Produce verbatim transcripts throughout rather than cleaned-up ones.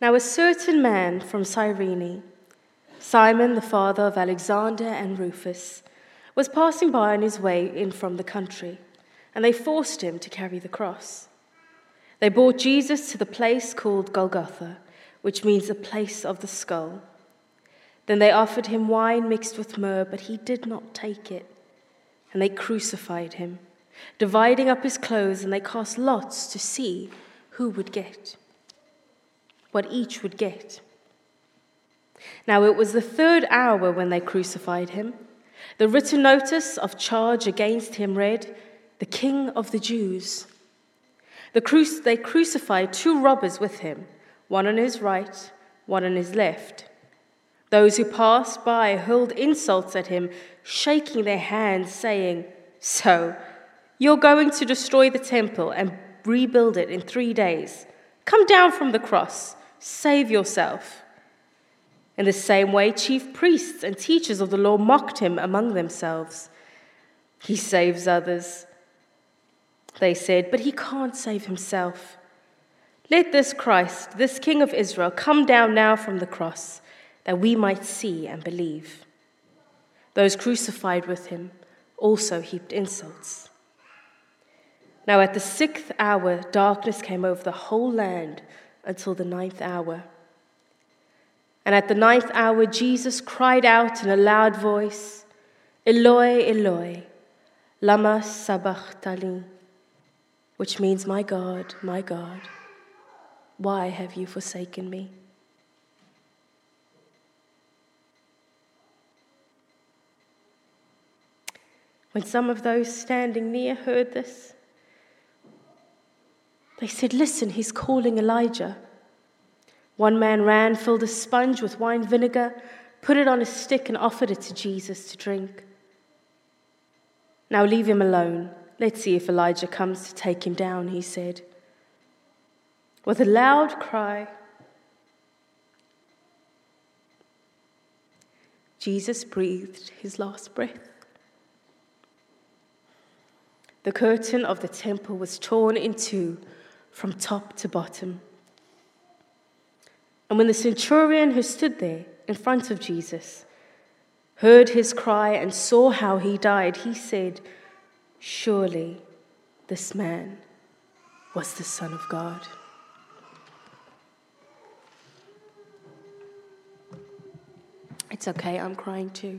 Now a certain man from Cyrene, Simon the father of Alexander and Rufus, was passing by on his way in from the country, and they forced him to carry the cross. They brought Jesus to the place called Golgotha, which means the place of the skull. Then they offered him wine mixed with myrrh, but he did not take it. And they crucified him, dividing up his clothes, and they cast lots to see who would get, what each would get. Now it was the third hour when they crucified him. The written notice of charge against him read, "The King of the Jews." The cru- they crucified two robbers with him, one on his right, one on his left. Those who passed by hurled insults at him, shaking their hands, saying, "So, you're going to destroy the temple and rebuild it in three days. Come down from the cross, save yourself." In the same way, chief priests and teachers of the law mocked him among themselves. "He saves others," they said, "but he can't save himself. Let this Christ, this King of Israel, come down now from the cross, that we might see and believe." Those crucified with him also heaped insults. Now at the sixth hour, darkness came over the whole land until the ninth hour. And at the ninth hour, Jesus cried out in a loud voice, "Eloi, Eloi, lama sabachthani," which means, "My God, my God, why have you forsaken me?" When some of those standing near heard this, they said, "Listen, he's calling Elijah." One man ran, filled a sponge with wine vinegar, put it on a stick, and offered it to Jesus to drink. "Now leave him alone. Let's see if Elijah comes to take him down," he said. With a loud cry, Jesus breathed his last breath. The curtain of the temple was torn in two from top to bottom. And when the centurion who stood there in front of Jesus heard his cry and saw how he died, he said, "Surely this man was the Son of God." It's okay, I'm crying too.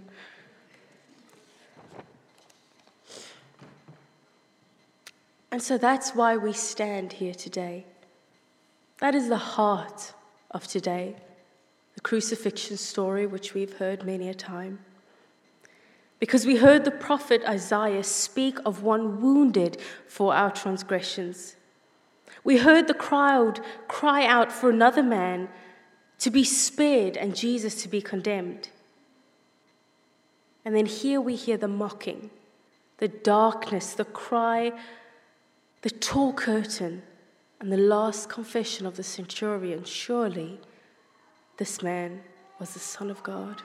And so that's why we stand here today. That is the heart of today, the crucifixion story, which we've heard many a time. Because we heard the prophet Isaiah speak of one wounded for our transgressions. We heard the crowd cry out for another man to be spared and Jesus to be condemned. And then here we hear the mocking, the darkness, the cry, the tall curtain, and the last confession of the centurion, "Surely this man was the Son of God."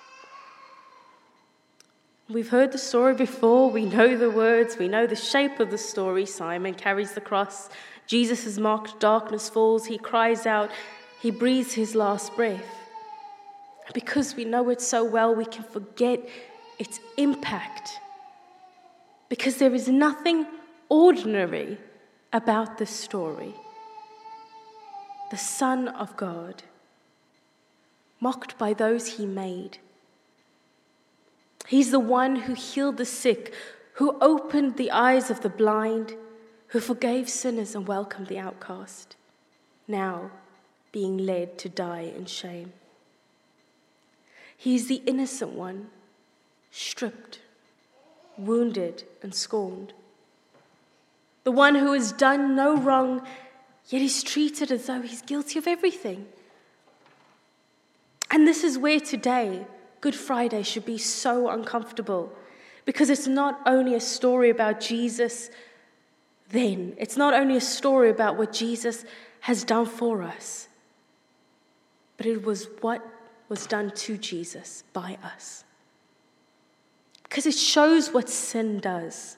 We've heard the story before, we know the words, we know the shape of the story. Simon carries the cross, Jesus is mocked, darkness falls, he cries out, he breathes his last breath. And because we know it so well, we can forget its impact. Because there is nothing ordinary about this story. The Son of God, mocked by those he made. He's the one who healed the sick, who opened the eyes of the blind, who forgave sinners and welcomed the outcast, now being led to die in shame. He is the innocent one, stripped, wounded, and scorned. The one who has done no wrong, yet is treated as though he's guilty of everything. And this is where today, Good Friday, should be so uncomfortable, because it's not only a story about Jesus then, it's not only a story about what Jesus has done for us, but it was what was done to Jesus by us. Because it shows what sin does,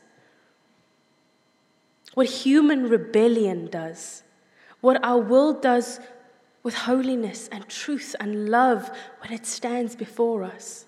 what human rebellion does, what our world does with holiness and truth and love when it stands before us.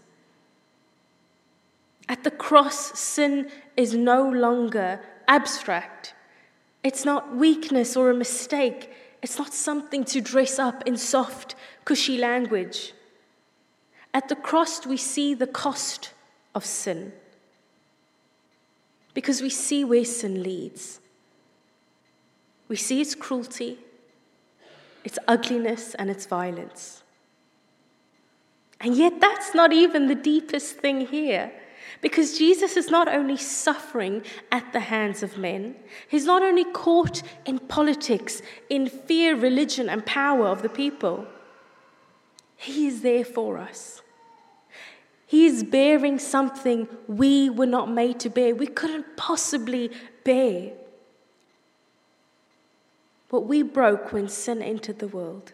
At the cross, sin is no longer abstract. It's not weakness or a mistake. It's not something to dress up in soft, cushy language. At the cross, we see the cost of sin, because we see where sin leads. We see its cruelty, its ugliness, and its violence. And yet that's not even the deepest thing here, because Jesus is not only suffering at the hands of men, he's not only caught in politics, in fear, religion, and power of the people. He is there for us. He is bearing something we were not made to bear. We couldn't possibly bear. What we broke when sin entered the world,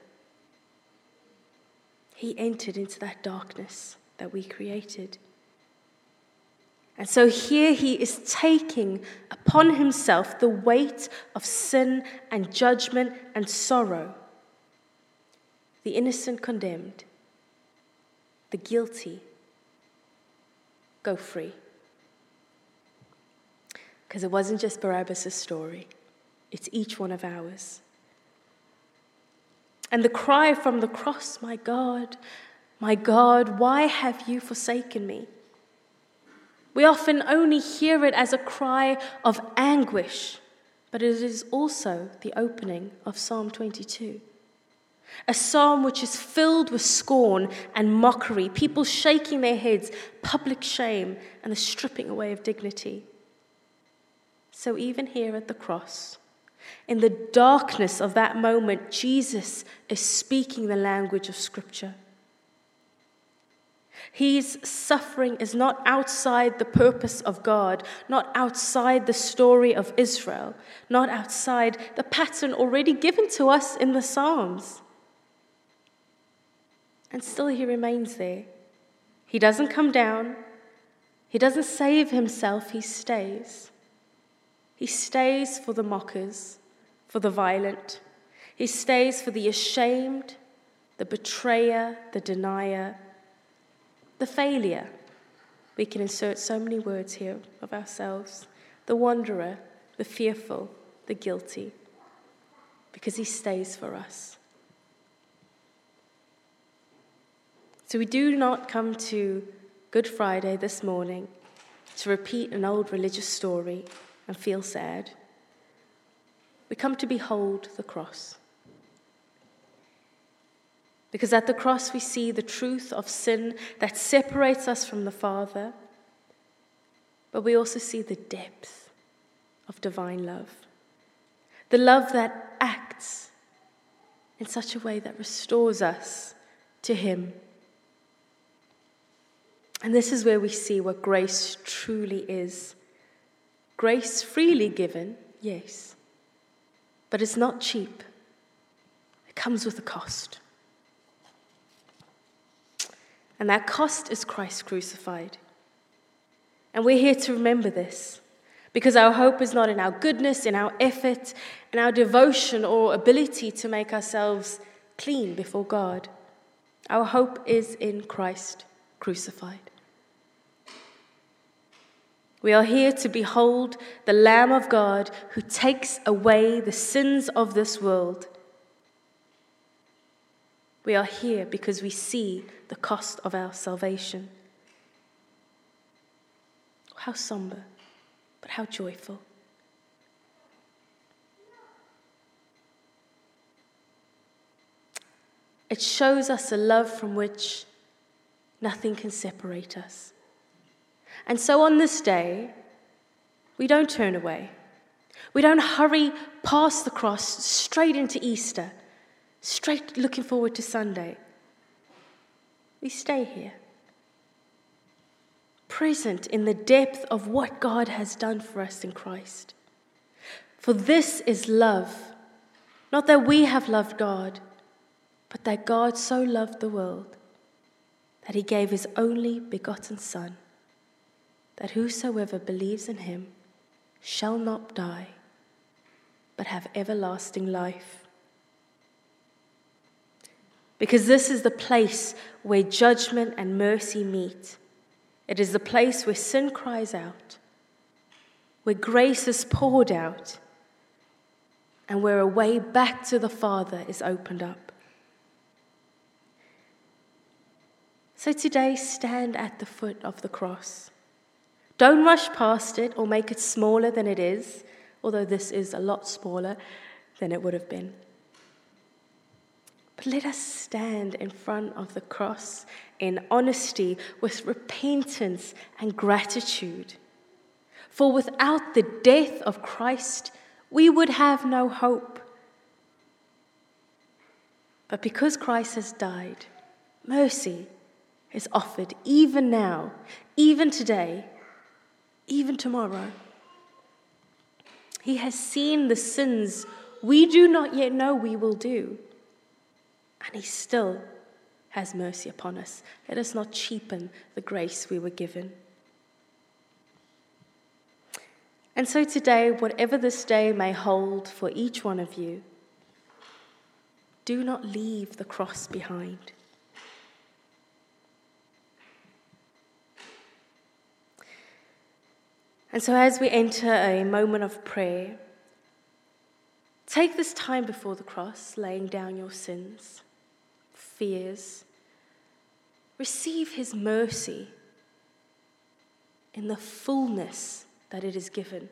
he entered into that darkness that we created. And so here he is taking upon himself the weight of sin and judgment and sorrow. The innocent condemned, the guilty go free. Because it wasn't just Barabbas' story, it's each one of ours. And the cry from the cross, my God, my God, why have you forsaken me? We often only hear it as a cry of anguish, but it is also the opening of Psalm twenty-two. A psalm which is filled with scorn and mockery, people shaking their heads, public shame, and the stripping away of dignity. So even here at the cross, in the darkness of that moment, Jesus is speaking the language of Scripture. His suffering is not outside the purpose of God, not outside the story of Israel, not outside the pattern already given to us in the Psalms. And still he remains there. He doesn't come down. He doesn't save himself. He stays. He stays for the mockers, for the violent. He stays for the ashamed, the betrayer, the denier, the failure. We can insert so many words here of ourselves. The wanderer, the fearful, the guilty. Because he stays for us. So we do not come to Good Friday this morning to repeat an old religious story and feel sad. We come to behold the cross. Because at the cross we see the truth of sin that separates us from the Father, but we also see the depth of divine love. The love that acts in such a way that restores us to Him. And this is where we see what grace truly is. Grace freely given, yes, but it's not cheap. It comes with a cost. And that cost is Christ crucified. And we're here to remember this, because our hope is not in our goodness, in our effort, in our devotion or ability to make ourselves clean before God. Our hope is in Christ crucified. We are here to behold the Lamb of God who takes away the sins of this world. We are here because we see the cost of our salvation. How somber, but how joyful. It shows us a love from which nothing can separate us. And so on this day, we don't turn away. We don't hurry past the cross straight into Easter, straight looking forward to Sunday. We stay here, present in the depth of what God has done for us in Christ. For this is love, not that we have loved God, but that God so loved the world that He gave His only begotten Son, that whosoever believes in Him shall not die, but have everlasting life. because this is the place where judgment and mercy meet. It is the place where sin cries out, where grace is poured out, and where a way back to the Father is opened up. So today, stand at the foot of the cross. Don't rush past it or make it smaller than it is, although this is a lot smaller than it would have been. But let us stand in front of the cross in honesty, with repentance and gratitude. For without the death of Christ, we would have no hope. But because Christ has died, mercy is offered even now, even today, even tomorrow. He has seen the sins we do not yet know we will do, and he still has mercy upon us. Let us not cheapen the grace we were given. And so today, whatever this day may hold for each one of you, do not leave the cross behind. And so as we enter a moment of prayer, take this time before the cross, laying down your sins, fears. Receive his mercy in the fullness that it is given.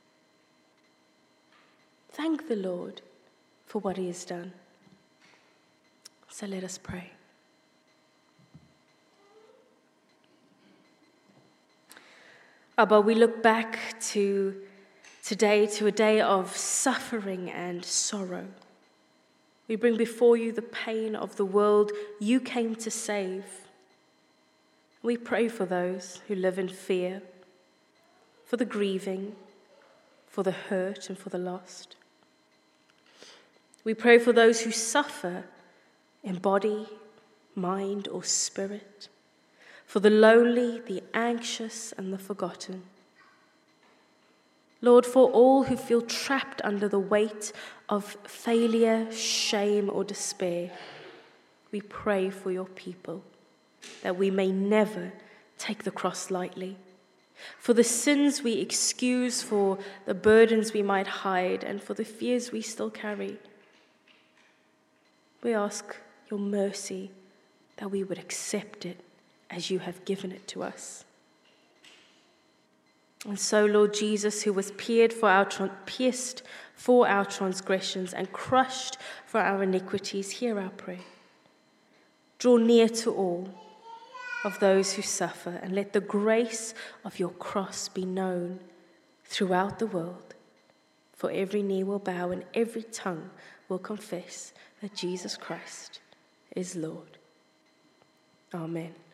Thank the Lord for what he has done. So let us pray. Abba, we look back to today, to a day of suffering and sorrow. We bring before you the pain of the world you came to save. We pray for those who live in fear, for the grieving, for the hurt, and for the lost. We pray for those who suffer in body, mind, or spirit, for the lonely, the anxious, and the forgotten. Lord, for all who feel trapped under the weight of failure, shame, or despair, we pray for your people, that we may never take the cross lightly. For the sins we excuse, for the burdens we might hide, and for the fears we still carry, we ask your mercy that we would accept it as you have given it to us. And so, Lord Jesus, who was pierced for our, pierced for our transgressions and crushed for our iniquities, hear our prayer. Draw near to all of those who suffer, and let the grace of your cross be known throughout the world. For every knee will bow and every tongue will confess that Jesus Christ is Lord. Amen.